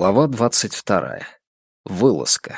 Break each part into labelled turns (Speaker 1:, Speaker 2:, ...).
Speaker 1: Глава 22. Вылазка.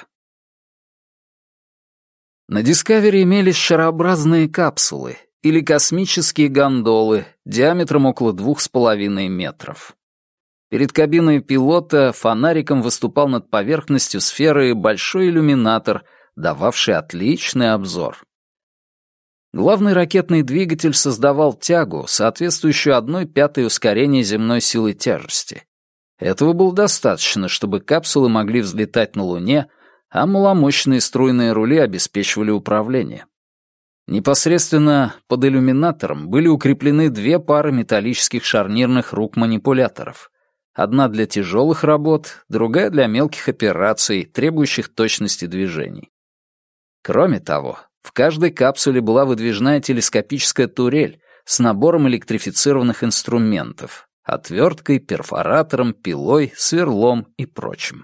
Speaker 1: На Discovery имелись шарообразные капсулы или космические гондолы диаметром около 2,5 метров. Перед кабиной пилота фонариком выступал над поверхностью сферы большой иллюминатор, дававший отличный обзор. Главный ракетный двигатель создавал тягу, соответствующую 1/5 ускорения земной силы тяжести. Этого было достаточно, чтобы капсулы могли взлетать на Луне, а маломощные струйные рули обеспечивали управление. Непосредственно под иллюминатором были укреплены 2 пары металлических шарнирных рук-манипуляторов. Одна для тяжелых работ, другая для мелких операций, требующих точности движений. Кроме того, в каждой капсуле была выдвижная телескопическая турель с набором электрифицированных инструментов — отверткой, перфоратором, пилой, сверлом и прочим.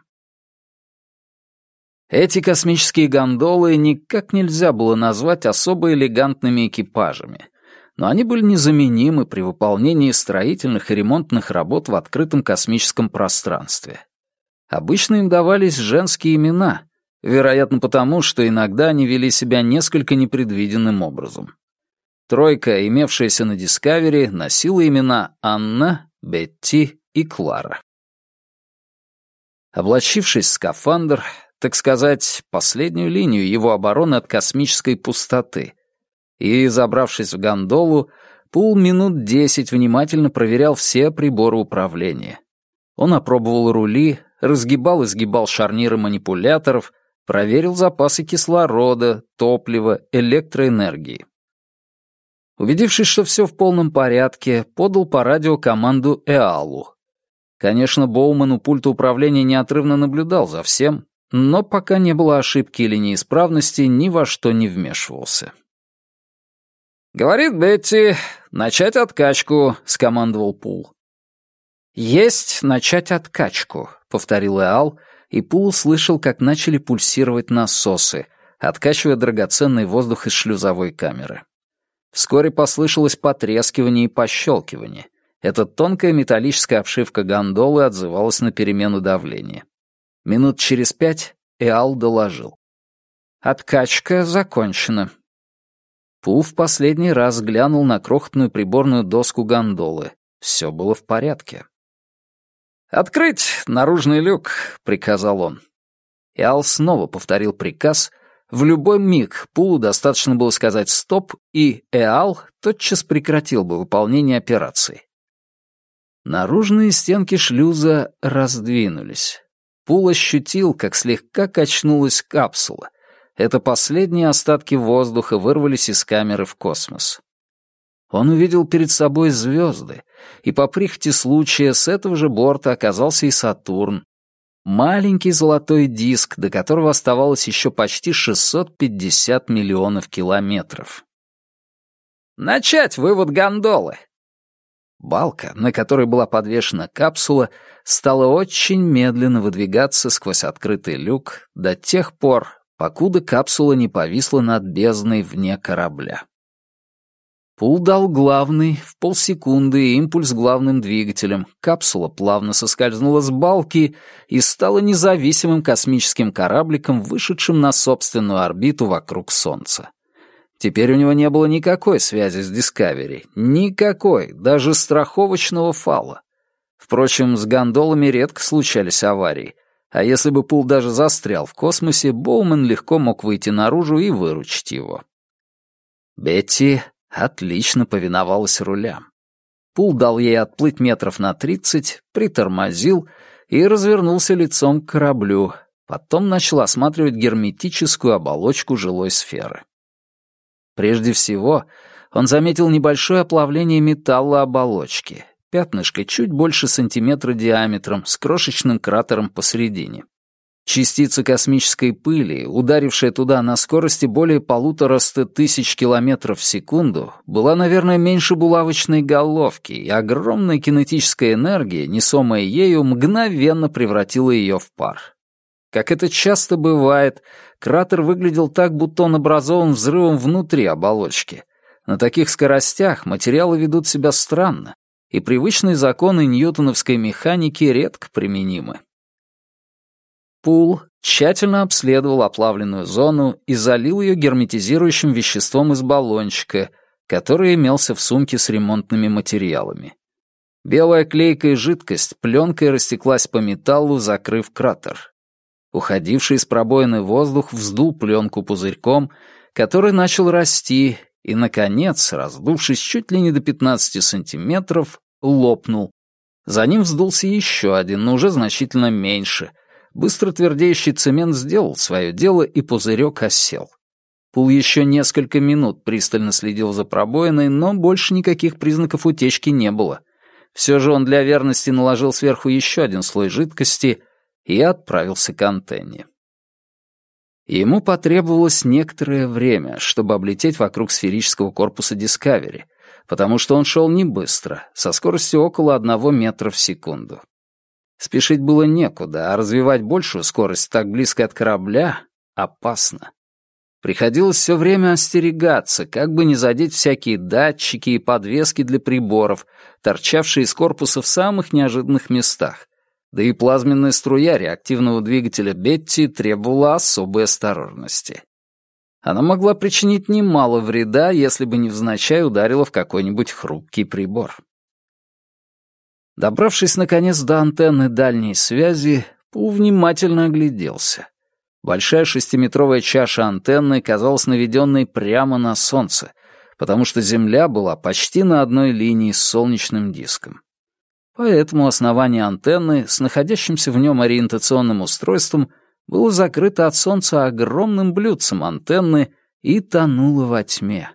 Speaker 1: Эти космические гондолы никак нельзя было назвать особо элегантными экипажами, но они были незаменимы при выполнении строительных и ремонтных работ в открытом космическом пространстве. Обычно им давались женские имена, вероятно потому, что иногда они вели себя несколько непредвиденным образом. Тройка, имевшаяся на Discovery, носила имена Анна, Бетти и Клара. Облачившись в скафандр, так сказать, последнюю линию его обороны от космической пустоты, и, забравшись в гондолу, Пул минут 10 внимательно проверял все приборы управления. Он опробовал рули, разгибал и сгибал шарниры манипуляторов, проверил запасы кислорода, топлива, электроэнергии. Убедившись, что все в полном порядке, подал по радио команду Эалу. Конечно, Боуман у пульта управления неотрывно наблюдал за всем, но пока не было ошибки или неисправности, ни во что не вмешивался. «Говорит Бетти, начать откачку», — скомандовал Пул. «Есть начать откачку», — повторил Эал, и Пул слышал, как начали пульсировать насосы, откачивая драгоценный воздух из шлюзовой камеры. Вскоре послышалось потрескивание и пощелкивание. Эта тонкая металлическая обшивка гондолы отзывалась на перемену давления. Минут через 5 Эал доложил. «Откачка закончена». Пул в последний раз глянул на крохотную приборную доску гондолы. Все было в порядке. «Открыть наружный люк», — приказал он. Эал снова повторил приказ. В любой миг Пулу достаточно было сказать «стоп», и Эал тотчас прекратил бы выполнение операции. Наружные стенки шлюза раздвинулись. Пул ощутил, как слегка качнулась капсула. Это последние остатки воздуха вырвались из камеры в космос. Он увидел перед собой звезды, и по прихоти случая с этого же борта оказался и Сатурн. Маленький золотой диск, до которого оставалось еще почти 650 миллионов километров. «Начать вывод гондолы!» Балка, на которой была подвешена капсула, стала очень медленно выдвигаться сквозь открытый люк до тех пор, покуда капсула не повисла над бездной вне корабля. Пул дал главный, в полсекунды импульс главным двигателем, капсула плавно соскользнула с балки и стала независимым космическим корабликом, вышедшим на собственную орбиту вокруг Солнца. Теперь у него не было никакой связи с Discovery, никакой, даже страховочного фала. Впрочем, с гондолами редко случались аварии, а если бы Пул даже застрял в космосе, Боуман легко мог выйти наружу и выручить его. Бетти отлично повиновалась рулям. Пул дал ей отплыть метров на 30, притормозил и развернулся лицом к кораблю, потом начал осматривать герметическую оболочку жилой сферы. Прежде всего, он заметил небольшое оплавление металла оболочки, пятнышко чуть больше сантиметра диаметром, с крошечным кратером посередине. Частица космической пыли, ударившая туда на скорости более 150 тысяч километров в секунду, была, наверное, меньше булавочной головки, и огромная кинетическая энергия, несомая ею, мгновенно превратила ее в пар. Как это часто бывает, кратер выглядел так, будто он образован взрывом внутри оболочки. На таких скоростях материалы ведут себя странно, и привычные законы ньютоновской механики редко применимы. Пул тщательно обследовал оплавленную зону и залил ее герметизирующим веществом из баллончика, который имелся в сумке с ремонтными материалами. Белая клейкая жидкость пленкой растеклась по металлу, закрыв кратер. Уходивший из пробоины воздух вздул пленку пузырьком, который начал расти и, наконец, раздувшись чуть ли не до 15 сантиметров, лопнул. За ним вздулся еще один, но уже значительно меньше. Быстро твердеющий цемент сделал свое дело, и пузырек осел. Пул еще несколько минут пристально следил за пробоиной, но больше никаких признаков утечки не было. Все же он для верности наложил сверху еще один слой жидкости и отправился к антенне. Ему потребовалось некоторое время, чтобы облететь вокруг сферического корпуса Discovery, потому что он шел не быстро, со скоростью около 1 метра в секунду. Спешить было некуда, а развивать большую скорость так близко от корабля опасно. Приходилось все время остерегаться, как бы не задеть всякие датчики и подвески для приборов, торчавшие из корпуса в самых неожиданных местах. Да и плазменная струя реактивного двигателя Бетти требовала особой осторожности. Она могла причинить немало вреда, если бы невзначай ударила в какой-нибудь хрупкий прибор. Добравшись, наконец, до антенны дальней связи, Пул внимательно огляделся. Большая 6-метровая чаша антенны казалась наведенной прямо на Солнце, потому что Земля была почти на одной линии с солнечным диском. Поэтому основание антенны с находящимся в нем ориентационным устройством было закрыто от Солнца огромным блюдцем антенны и тонуло во тьме.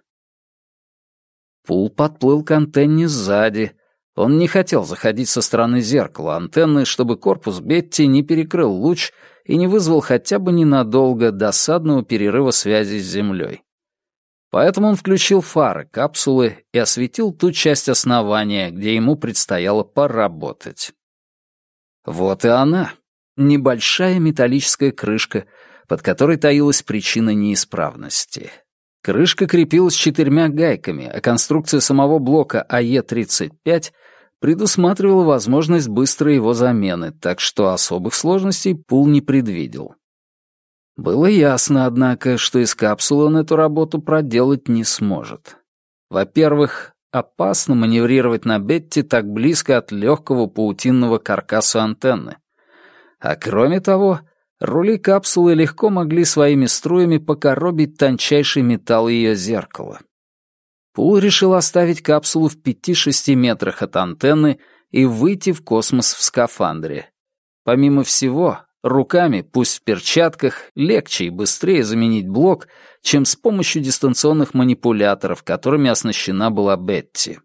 Speaker 1: Пул подплыл к антенне сзади. Он не хотел заходить со стороны зеркала антенны, чтобы корпус Бетти не перекрыл луч и не вызвал хотя бы ненадолго досадного перерыва связи с Землей. Поэтому он включил фары капсулы и осветил ту часть основания, где ему предстояло поработать. Вот и она, небольшая металлическая крышка, под которой таилась причина неисправности. Крышка крепилась 4 гайками, а конструкция самого блока АЕ-35 предусматривала возможность быстрой его замены, так что особых сложностей Пул не предвидел. Было ясно, однако, что из капсулы он эту работу проделать не сможет. Во-первых, опасно маневрировать на Бетти так близко от легкого паутинного каркаса антенны. А кроме того, рули капсулы легко могли своими струями покоробить тончайший металл ее зеркала. Пул решил оставить капсулу в 5-6 метрах от антенны и выйти в космос в скафандре. Помимо всего, руками, пусть в перчатках, легче и быстрее заменить блок, чем с помощью дистанционных манипуляторов, которыми оснащена была Бетти.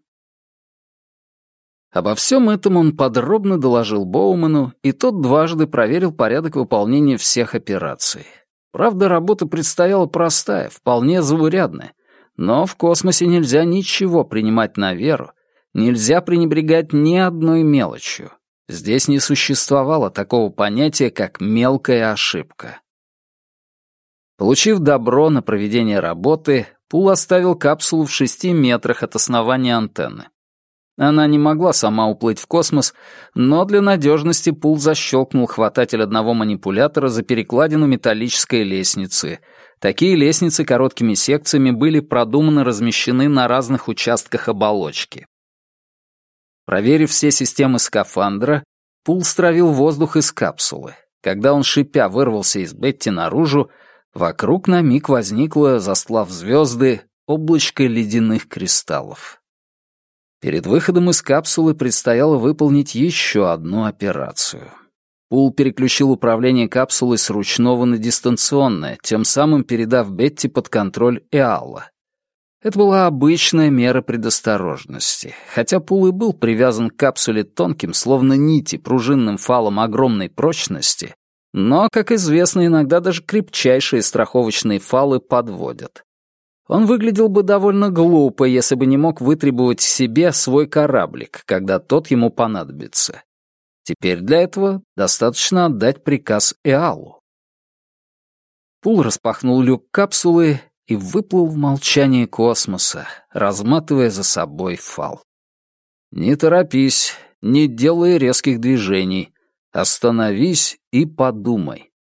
Speaker 1: Обо всем этом он подробно доложил Боуману, и тот дважды проверил порядок выполнения всех операций. Правда, работа предстояла простая, вполне заурядная, но в космосе нельзя ничего принимать на веру, нельзя пренебрегать ни одной мелочью. Здесь не существовало такого понятия, как мелкая ошибка. Получив добро на проведение работы, Пул оставил капсулу в 6 метрах от основания антенны. Она не могла сама уплыть в космос, но для надежности Пул защелкнул хвататель одного манипулятора за перекладину металлической лестницы. Такие лестницы короткими секциями были продуманно размещены на разных участках оболочки. Проверив все системы скафандра, Пул стравил воздух из капсулы. Когда он, шипя, вырвался из Бетти наружу, вокруг на миг возникло, застлав звезды, облачко ледяных кристаллов. Перед выходом из капсулы предстояло выполнить еще одну операцию. Пул переключил управление капсулой с ручного на дистанционное, тем самым передав Бетти под контроль Эалла. Это была обычная мера предосторожности. Хотя Пул и был привязан к капсуле тонким, словно нити, пружинным фалом огромной прочности, но, как известно, иногда даже крепчайшие страховочные фалы подводят. Он выглядел бы довольно глупо, если бы не мог вытребовать себе свой кораблик, когда тот ему понадобится. Теперь для этого достаточно отдать приказ Эалу. Пул распахнул люк капсулы и выплыл в молчание космоса, разматывая за собой фал. Не торопись, не делай резких движений. Остановись и подумай.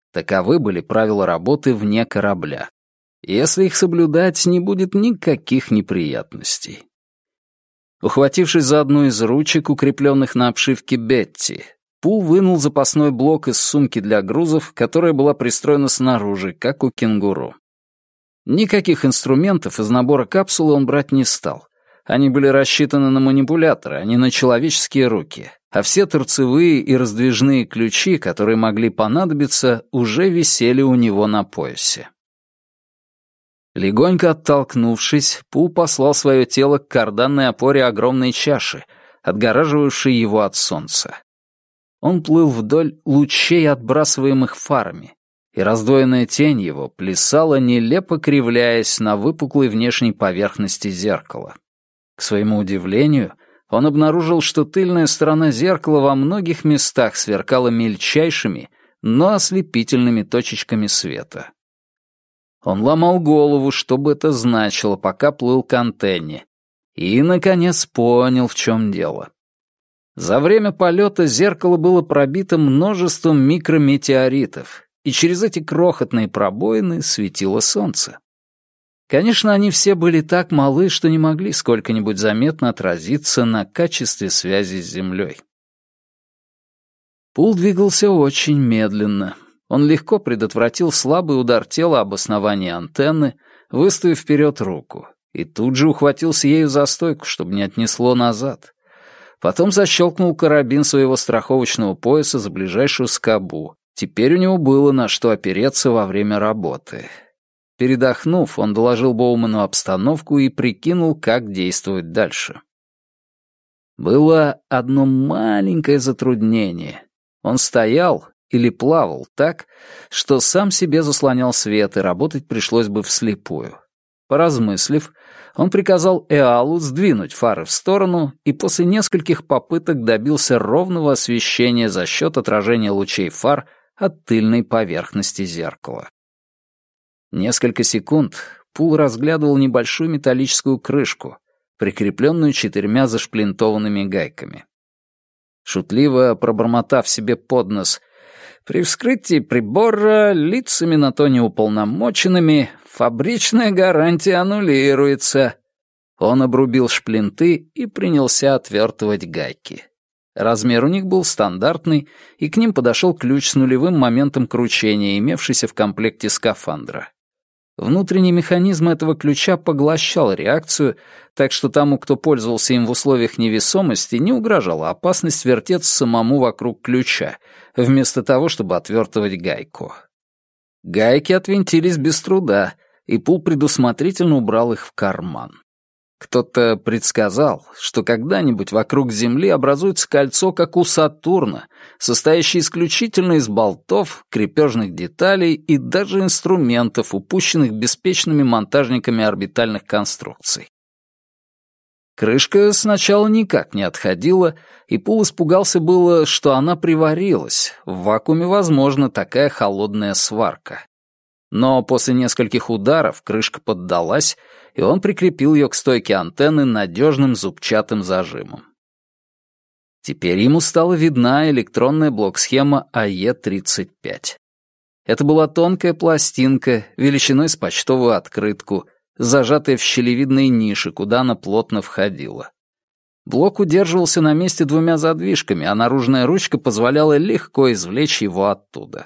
Speaker 1: Таковы были правила работы вне корабля. Если их соблюдать, не будет никаких неприятностей. Ухватившись за одну из ручек, укрепленных на обшивке Бетти, Пул вынул запасной блок из сумки для грузов, которая была пристроена снаружи, как у кенгуру. Никаких инструментов из набора капсулы он брать не стал. Они были рассчитаны на манипуляторы, а не на человеческие руки, а все торцевые и раздвижные ключи, которые могли понадобиться, уже висели у него на поясе. Легонько оттолкнувшись, Пул послал свое тело к карданной опоре огромной чаши, отгораживавшей его от солнца. Он плыл вдоль лучей, отбрасываемых фарами, и раздвоенная тень его плясала, нелепо кривляясь на выпуклой внешней поверхности зеркала. К своему удивлению, он обнаружил, что тыльная сторона зеркала во многих местах сверкала мельчайшими, но ослепительными точечками света. Он ломал голову, что бы это значило, пока плыл к антенне, и, наконец, понял, в чем дело. За время полета зеркало было пробито множеством микрометеоритов, и через эти крохотные пробоины светило солнце. Конечно, они все были так малы, что не могли сколько-нибудь заметно отразиться на качестве связи с Землей. Пул двигался очень медленно. Он легко предотвратил слабый удар тела об основание антенны, выставив вперед руку, и тут же ухватился ею за стойку, чтобы не отнесло назад. Потом защелкнул карабин своего страховочного пояса за ближайшую скобу. Теперь у него было на что опереться во время работы. Передохнув, он доложил Боуману обстановку и прикинул, как действовать дальше. Было одно маленькое затруднение. Он стоял или плавал так, что сам себе заслонял свет, и работать пришлось бы вслепую. Поразмыслив, он приказал Эалу сдвинуть фары в сторону и после нескольких попыток добился ровного освещения за счет отражения лучей фар от тыльной поверхности зеркала. Несколько секунд Пул разглядывал небольшую металлическую крышку, прикрепленную 4 зашплинтованными гайками. Шутливо пробормотав себе под нос: «При вскрытии прибора лицами на то неуполномоченными фабричная гарантия аннулируется». Он обрубил шплинты и принялся отвертывать гайки. Размер у них был стандартный, и к ним подошел ключ с нулевым моментом кручения, имевшийся в комплекте скафандра. Внутренний механизм этого ключа поглощал реакцию, так что тому, кто пользовался им в условиях невесомости, не угрожала опасность вертеться самому вокруг ключа, вместо того, чтобы отвертывать гайку. Гайки отвинтились без труда, и Пул предусмотрительно убрал их в карман. Кто-то предсказал, что когда-нибудь вокруг Земли образуется кольцо, как у Сатурна, состоящее исключительно из болтов, крепежных деталей и даже инструментов, упущенных беспечными монтажниками орбитальных конструкций. Крышка сначала никак не отходила, и Пул испугался было, что она приварилась. В вакууме возможна такая холодная сварка. Но после нескольких ударов крышка поддалась, и он прикрепил ее к стойке антенны надежным зубчатым зажимом. Теперь ему стала видна электронная блок-схема АЕ-35. Это была тонкая пластинка, величиной с почтовую открытку, зажатая в щелевидной нише, куда она плотно входила. Блок удерживался на месте 2 задвижками, а наружная ручка позволяла легко извлечь его оттуда.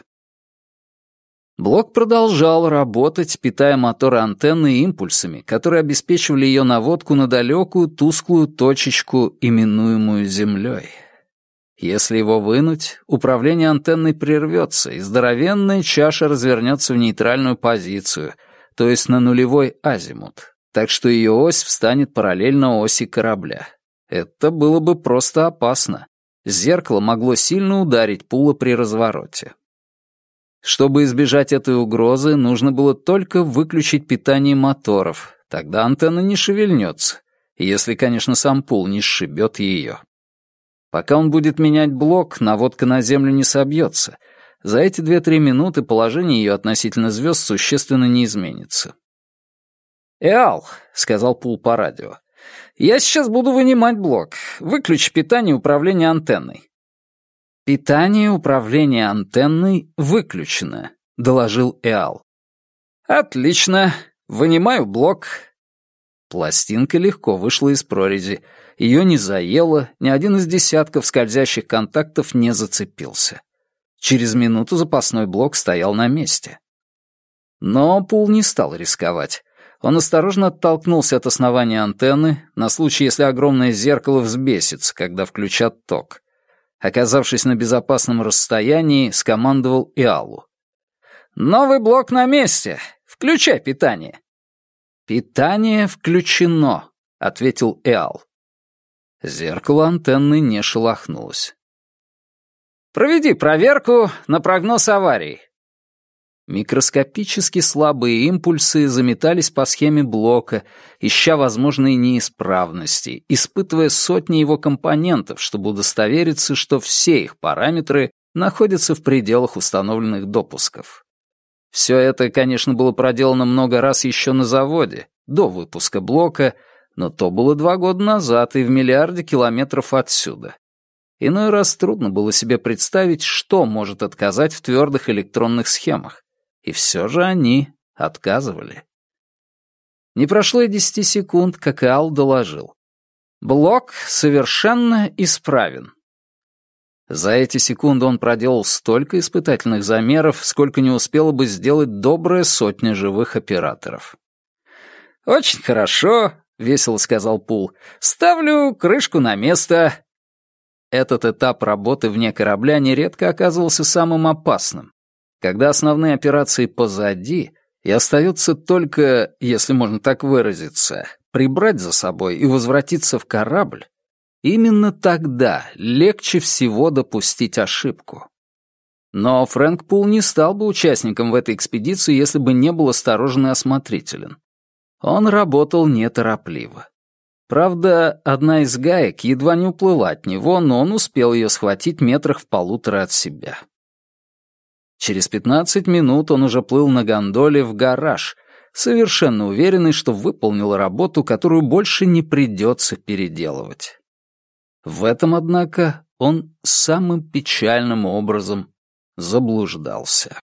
Speaker 1: Блок продолжал работать, питая моторы антенны импульсами, которые обеспечивали ее наводку на далекую тусклую точечку, именуемую Землей. Если его вынуть, управление антенной прервется, и здоровенная чаша развернется в нейтральную позицию, то есть на нулевой азимут, так что ее ось встанет параллельно оси корабля. Это было бы просто опасно. Зеркало могло сильно ударить Пула при развороте. Чтобы избежать этой угрозы, нужно было только выключить питание моторов, тогда антенна не шевельнется, если, конечно, сам Пул не сшибет ее. Пока он будет менять блок, наводка на Землю не собьется. За эти 2-3 минуты положение ее относительно звезд существенно не изменится. «Эал», — сказал Пул по радио, — «я сейчас буду вынимать блок. Выключи питание и управление антенной». «Питание управления антенной выключено», — доложил Эал. «Отлично. Вынимаю блок». Пластинка легко вышла из прорези. Ее не заело, ни один из десятков скользящих контактов не зацепился. Через минуту запасной блок стоял на месте. Но Пул не стал рисковать. Он осторожно оттолкнулся от основания антенны на случай, если огромное зеркало взбесится, когда включат ток. Оказавшись на безопасном расстоянии, скомандовал Иалу. «Новый блок на месте! Включай питание!» «Питание включено», — ответил Эал. Зеркало антенны не шелохнулось. «Проведи проверку на прогноз аварии». Микроскопически слабые импульсы заметались по схеме блока, ища возможные неисправности, испытывая сотни его компонентов, чтобы удостовериться, что все их параметры находятся в пределах установленных допусков. Все это, конечно, было проделано много раз еще на заводе, до выпуска блока, но то было 2 года назад и в миллиарде километров отсюда. Иной раз трудно было себе представить, что может отказать в твердых электронных схемах. И все же они отказывали. Не прошло и 10 секунд, как Иал доложил. Блок совершенно исправен. За эти секунды он проделал столько испытательных замеров, сколько не успела бы сделать добрая сотня живых операторов. «Очень хорошо», — весело сказал Пул. «Ставлю крышку на место». Этот этап работы вне корабля нередко оказывался самым опасным. Когда основные операции позади, и остается только, если можно так выразиться, прибрать за собой и возвратиться в корабль, именно тогда легче всего допустить ошибку. Но Фрэнк Пул не стал бы участником в этой экспедиции, если бы не был осторожен и осмотрителен. Он работал неторопливо. Правда, одна из гаек едва не уплыла от него, но он успел ее схватить метрах в 1,5 от себя. Через 15 минут он уже плыл на гондоле в гараж, совершенно уверенный, что выполнил работу, которую больше не придется переделывать. В этом, однако, он самым печальным образом заблуждался.